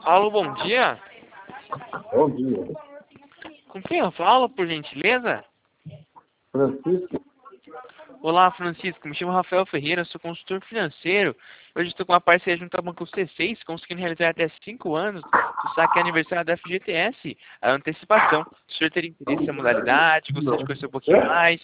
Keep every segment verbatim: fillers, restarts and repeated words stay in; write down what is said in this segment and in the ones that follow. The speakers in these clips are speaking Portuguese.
Alô, bom dia. Bom dia. Com quem eu falo, por gentileza? Francisco? Olá, Francisco. Me chamo Rafael Ferreira, sou consultor financeiro. Hoje estou com uma parceria junto ao Banco C seis, conseguindo realizar até cinco anos do saque aniversário da F G T S, a antecipação. O senhor teria interesse na modalidade? Gostaria de conhecer um pouquinho mais?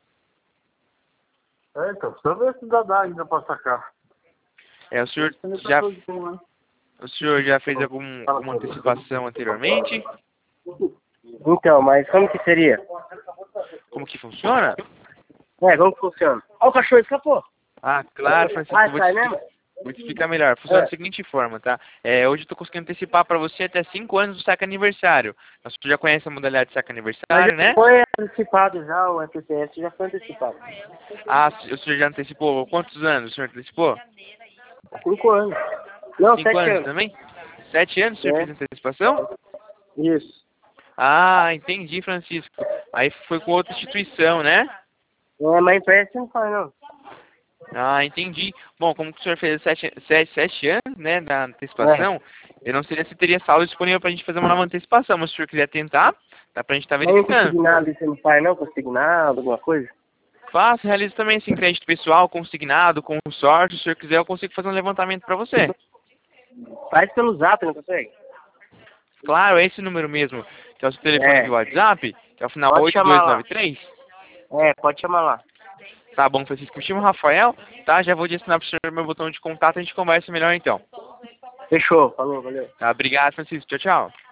É, então, precisa ver se dá, dá ainda pra sacar. É, o senhor já, o senhor já fez algum, alguma antecipação anteriormente? Então, mas como que seria? Como que funciona? É, como que funciona? Ó, o cachorro escapou. Ah, claro, Francisco. Ah, Vou te, sai explicar, mesmo? vou te explicar melhor. Funciona É. da seguinte forma, tá? É, hoje eu estou conseguindo antecipar para você até cinco anos do saque aniversário. Você já conhece a modalidade de saque Mas aniversário, já né? foi antecipado já, o F T S já foi antecipado. Ah, o senhor já antecipou. Quantos anos o senhor antecipou? Cinco anos. Não, Cinco sete anos anos. também? Sete anos o senhor É. fez antecipação? Isso. Ah, entendi, Francisco. Aí foi com outra instituição, né? É, mas empréstimo não faz não. Ah, entendi. Bom, como que o senhor fez sete, sete, sete anos, né, da antecipação, eu não sei se teria saldo disponível pra gente fazer uma nova antecipação, mas se o senhor quiser tentar, dá pra gente estar tá Mas um verificando. consignado você não faz não? Consignado, alguma coisa? Faço, realizo também assim, crédito pessoal, consignado, consórcio. Se o senhor quiser, eu consigo fazer um levantamento pra você. Faz pelo zap, não consegue? Claro, é esse número mesmo, que é o seu telefone É. de WhatsApp, que é o final Pode oito chamar dois lá. nove três. É, pode chamar lá. Tá bom, Francisco. Me chamo Rafael, tá? Já vou direcionar pro senhor meu botão de contato, a gente conversa melhor então. Fechou, falou, valeu. Tá, obrigado, Francisco. Tchau, tchau.